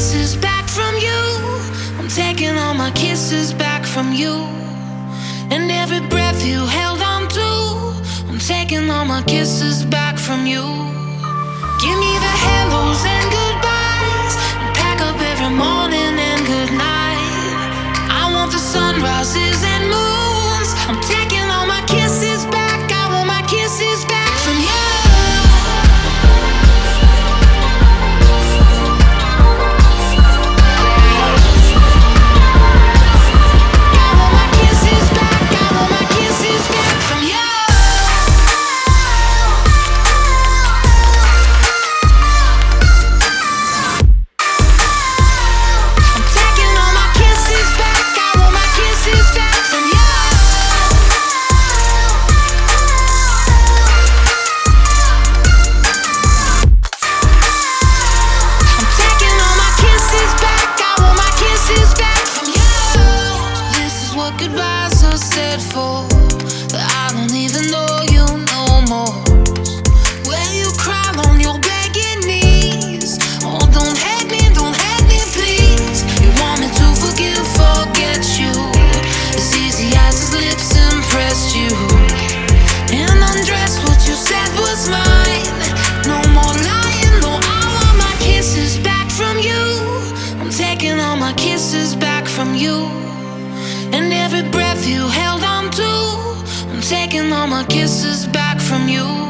kisses back from you. I'm taking all my kisses back from you. And every breath you held on to, I'm taking all my kisses back from you. Give me the hellos and goodbyes, and pack up every morning and good night. I want the sunrises and moons. I'm taking all my kisses back. I want my kisses back from you. Goodbyes are said for, but I don't even know you no more. Where you cry on your begging knees. Oh, don't hate me, please. You want me to forgive, forget you, as easy as his lips impressed you. And undress what you said was mine. No more lying, no, I want my kisses back from you. I'm taking all my kisses back from you. And every breath you held on to, I'm taking all my kisses back from you.